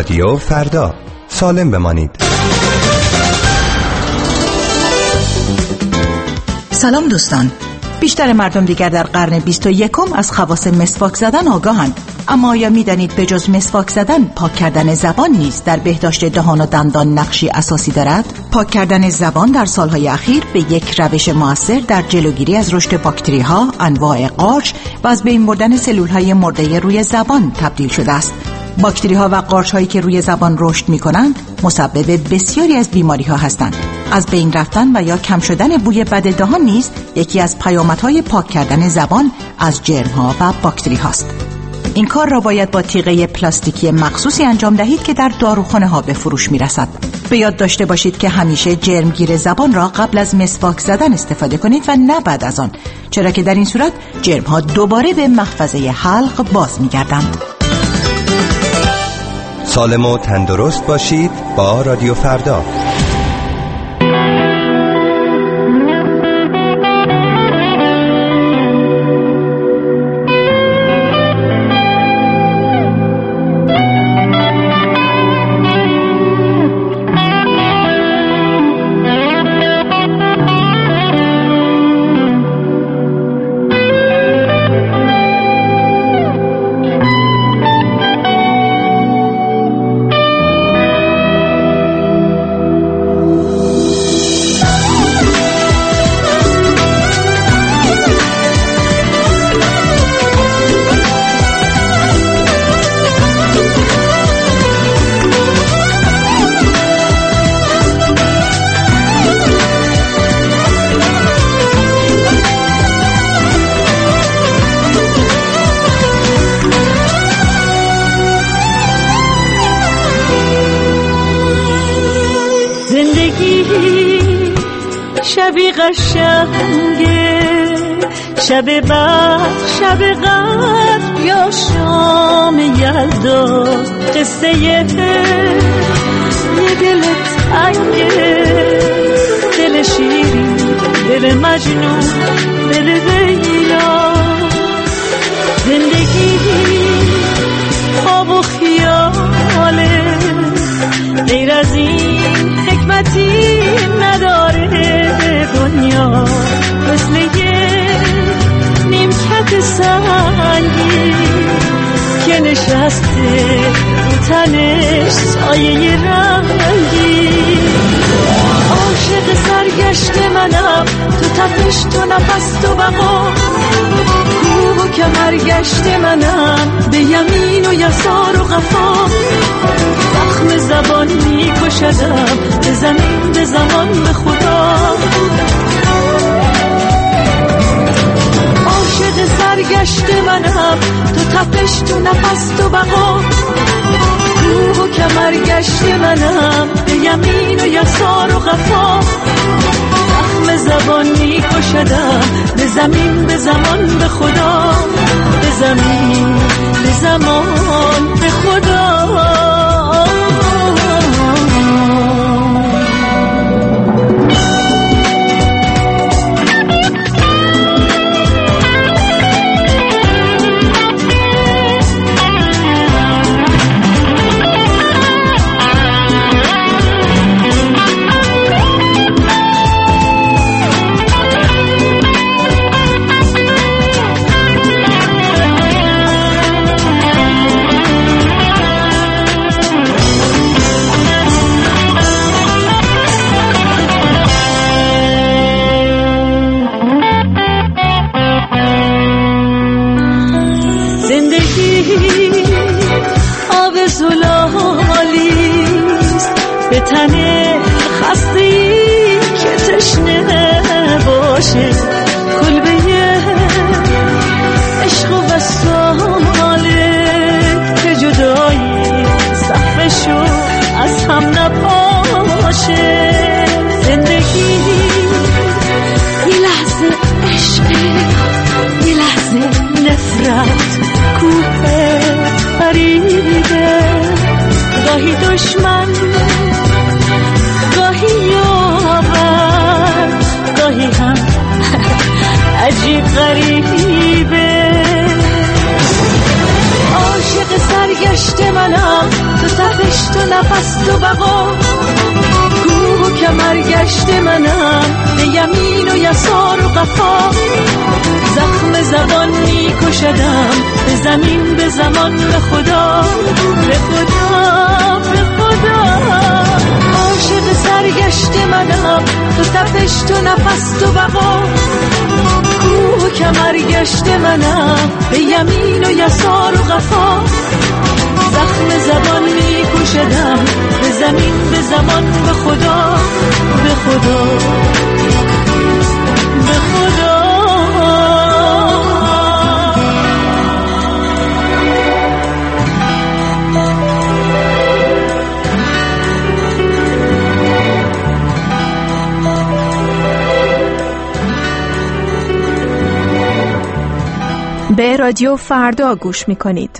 رادیو فردا، سالم بمانید. سلام دوستان. بیشتر مردم دیگر در قرن بیست و یکم از خواص مسواک زدن آگاهند. اما آیا می‌دانید به جز مسواک زدن، پاک کردن زبان نیز در بهداشت دهان و دندان نقشی اساسی دارد؟ پاک کردن زبان در سالهای اخیر به یک روش مؤثر در جلوگیری از رشد باکتری‌ها، انواع قارچ و از بین بردن سلول‌های مرده روی زبان تبدیل شده است. باکتری‌ها و قارچ‌هایی که روی زبان رشد می‌کنند، مسبب بسیاری از بیماری‌ها هستند. از بین رفتن و یا کم شدن بوی بد دهان نیز یکی از پیامدهای پاک کردن زبان از جرم‌ها و باکتری‌هاست. این کار را باید با تیغه پلاستیکی مخصوصی انجام دهید که در داروخانه‌ها به فروش می‌رسد. به یاد داشته باشید که همیشه جرمگیر زبان را قبل از مسواک زدن استفاده کنید و نه بعد از آن، چرا که در این صورت جرم‌ها دوباره به محفظه حلق باز می‌گردند. سالم و تندرست باشید با رادیو فردا. شبی قشنگه، شب بعد شب قدر یا شام یلدا، قصه یه دل تنگه، دل شیرین، دل مجنون، دل لیلا. زندگی خواب و خیاله، غیر از این حکمتی نداره دنیا. مثل یه نیمکت سنگی که نشسته تنش سایه رنگی. عاشق سرگشت منم، تو تپش، تو نفس، تو بقا. کوه و کمرگشت منم، به یمین و یسار و غفا. زخم زبان میکشدم، به زمین، به زمان، به خدا. عاشق سرگشت منم، تو تپش، تو نفس، تو بقا. کوه و کمرگشت منم، به یمین و یسار و غفا. زخم زبان میکشدم، به زمین، به زمان، به خدا. به زمین، به زمان، به خدا. به تن خسته‌ای که تشنه باشه، کلبه عشق و وصاله که جدایی سقفشو از هم نپاشه. زندگی یه لحظه عشق، یه لحظه نفرت، کوه فریده، گاهی دشمن، گاهی یاور، گاهی هم عجیب غریبه. عاشق سرگشت منم، تو تپش، یمین و یسار و قفا. زخم زبان می کشدم به زمین به زمان به خدا به خدا به خدا. عاشق سرگشت منم تو تپش تو نفس تو بقا. کوه و کمرگشت منم به یمین و یسار و قفا. زخم زبان می کشدم به زمین به زمان به خدا به خدا به خدا. به رادیو فردا گوش می کنید.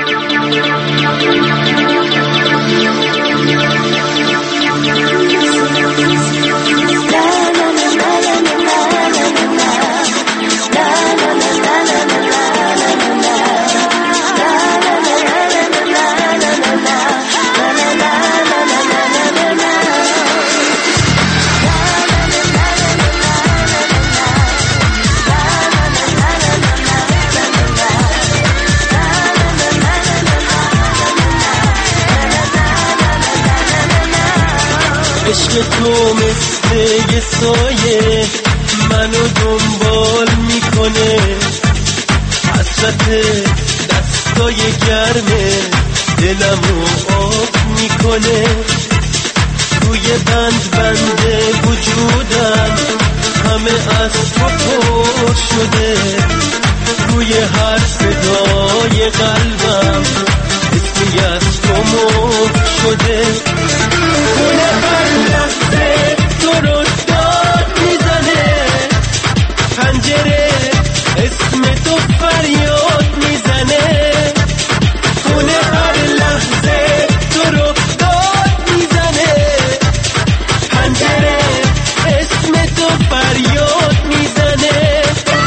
عشق تو مثل یه سایه منو دنبال میکنه. حسرت دستای گرمه دلمو آب میکنه. توی بند بند وجودم همه از تو پر شده. روی هر صدای قلبم اسمی از تو مهر شده. خونه هر لحظه تو رو داد میزنه. پنجره اسم تو فریاد میزنه. خونه هر لحظه تو رو داد میزنه. پنجره اسم تو فریاد میزنه.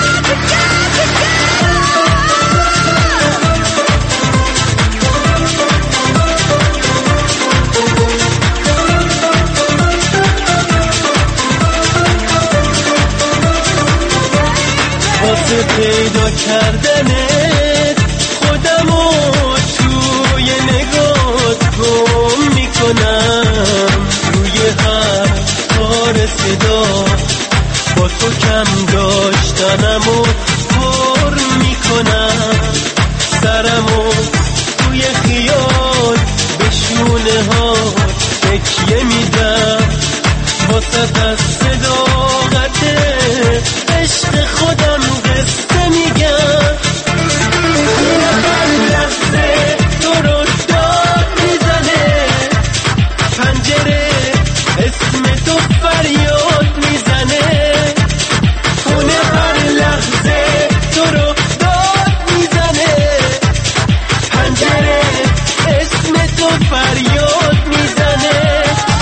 واسه پیدا کردنت خودمو توی نگات گم میکنم. روی هر تار صدا با تو کم داشتنمو پر میکنم. سرمو توی خیال به شونه ها تکیه میدم. واسه از صداقت عشق خودم قصه میگم. هر لحظه تو رو داد میزنه. پنجره اسم تو فریاد میزنه. خونه هر لحظه تو رو داد میزنه. پنجره اسم تو فریاد میزنه.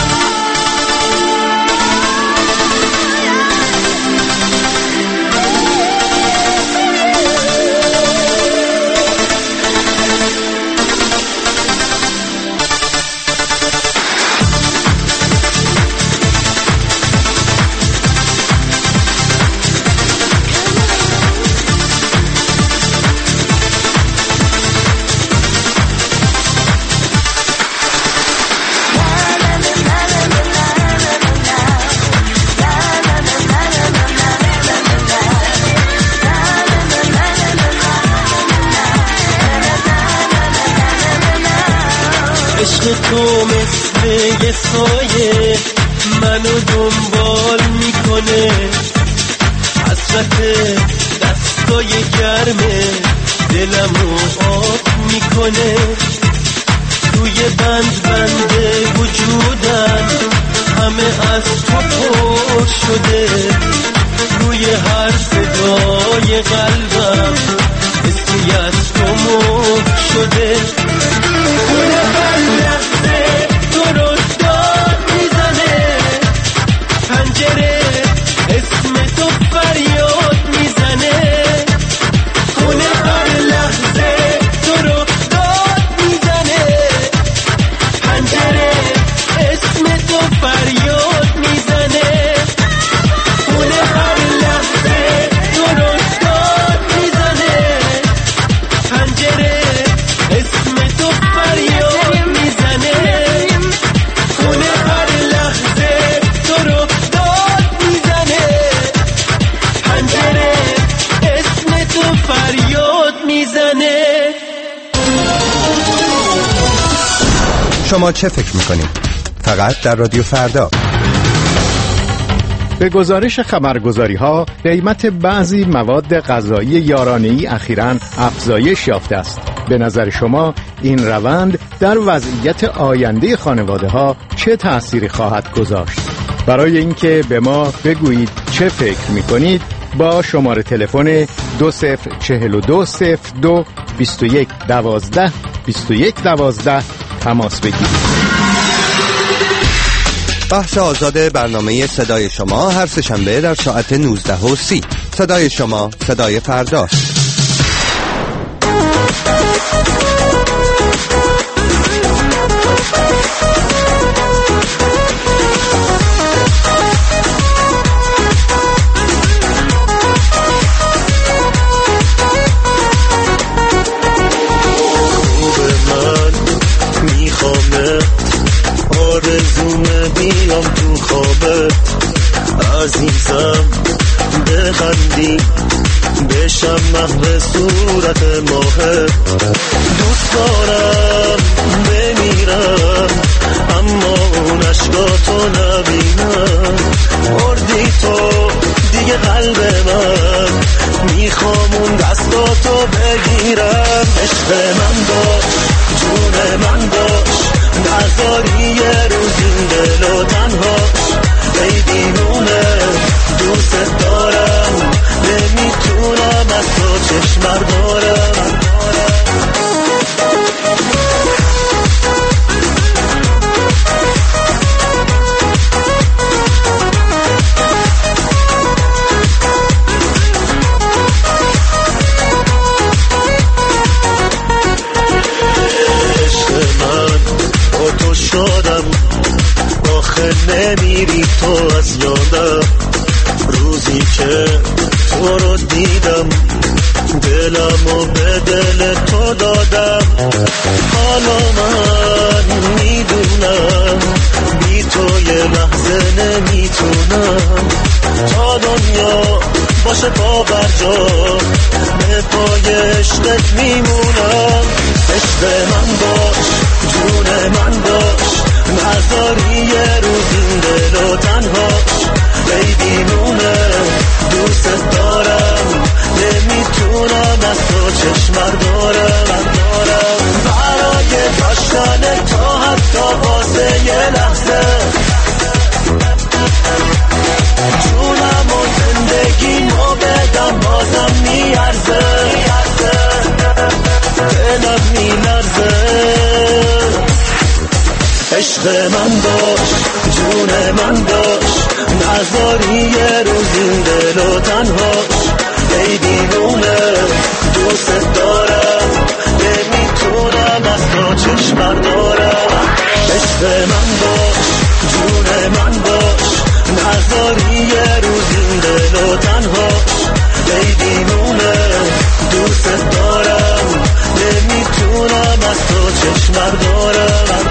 عشق تو مثل یه سایه منو دنبال میکنه. حسرت دستای گرمه دلمو آب میکنه. توی بند بند وجودم همه از تو پر شده. روی هر صدای قلبم اسمی از تو مهر شده. هر لحظه تو رو داد میزنه. پنجره اسم تو فریاد میزنه. خونه هر لحظه تو رو داد میزنه. پنجره اسم تو فریاد میزنه. خونه شما چه فکر میکنید؟ فقط در رادیو فردا. به گزارش خبرگزاری ها قیمت بعضی مواد غذایی یارانه‌ای اخیراً افزایش یافته است. به نظر شما این روند در وضعیت آینده خانواده ها چه تأثیری خواهد گذاشت؟ برای اینکه به ما بگویید چه فکر میکنید با شماره تلفن دو صفر چهل و دو صفر دو بیست و یک دوازده بیست و یک دوازده تماس بگیرید. بخش آزاد برنامه صدای شما هر سه‌شنبه در ساعت نوزده و سی. صدای شما، صدای فردا. آرزومه بیام تو خوابت عزیزم بخندی بشم محو صورت ماهت دوست دارم بمیرم اما اون عشقاتو نبینم مردی تو دیگه قلب من میخوام اون دستاتو بگیرم عشق من باش جون من باش نذاری یه روز این دل و تنهاش ای دیوونه دوست دارم نمیتونم از تو چشم بردارم نمیری تو از یادم روزی که تو رو دیدم دلمو به دل تو دادم حالا من میدونم بی تو یه لحظه نمیتونم تا دنیا باشه پا بر جا به پای عشقت میمونم عشق من باش جون من باش نذاری یه روز این دل و تنهاش ای دیوونه دوست دارم نمیتونم از تو چشم بردارم برای داشتن تا حتی واسه یه لحظه جونم و زندگی مو بدم بازم میارزه دلم میلرزه عشق من باش جون من باش نذاری یه روز این دل و تنهاش ای دیوونه دوست دارم نمیتونم از تو چشم بردارم عشق من باش جون من باش نذاری یه روز این دل و تنهاش ای دیوونه دوست دارم نمیتونم از تو چشم بردارم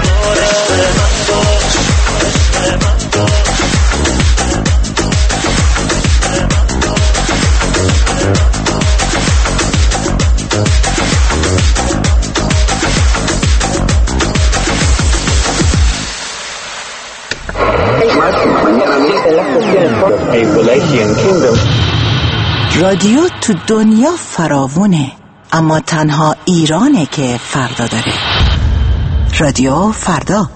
رادیو تو دنیا فراوونه اما تنها ایرانه که فردا داره. رادیو فردا.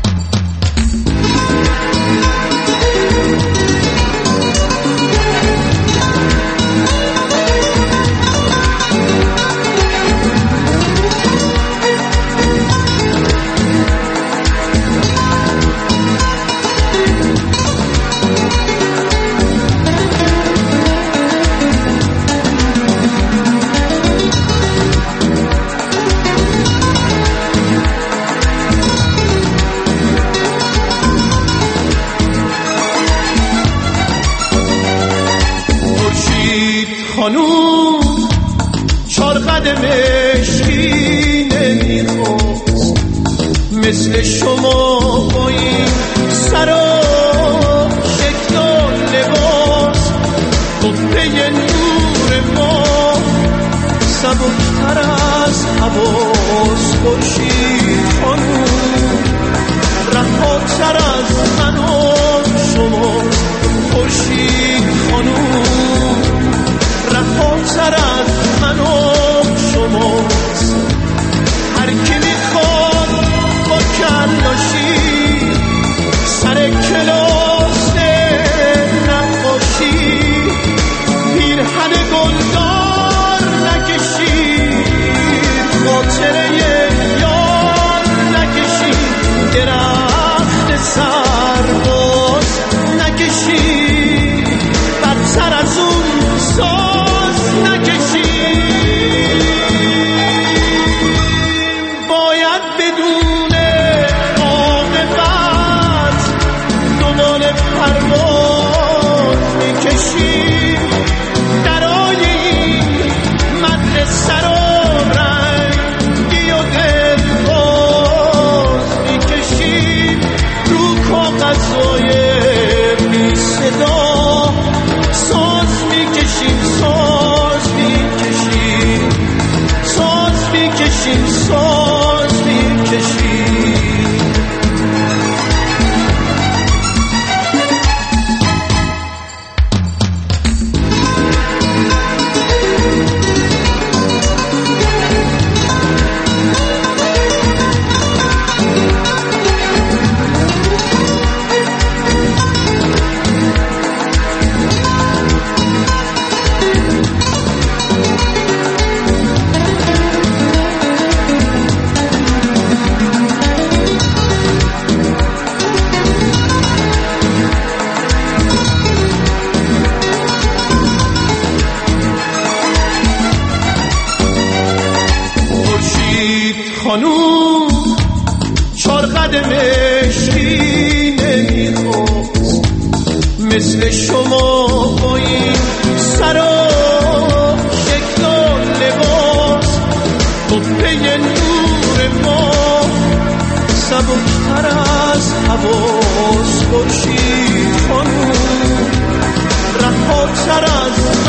خانوم چار قدم مشکی نمیخواست مثل شما با این سر و شکل و لباس قبه نور ما سبکتر از حواس خورشید خانوم رهاتر از من و شما خورشید خانوم، رهاتر از من و شماست. هر کی میخواد با کلاشی سر کلاس نقاشی پیرهن گلدار نکشید، خاطره یار نکشید، درخت سرباز نکشید، بدتر از اون ساز نکشید. باید بدون عاقبت دنبال پرواز میکشید، درای این مدرسه رو رنگی و دلباز میکشید، رو کاغذهای بی صدا ساز میکشیم، ساز میکشیم، ساز میکشیم، ساز میکشیم. خانوم چار قدمش نمیخواست مثل شما با این سر و شکل و لباس، قبه نور ما سبکتر از حواس. خورشید خانوم رهاتر از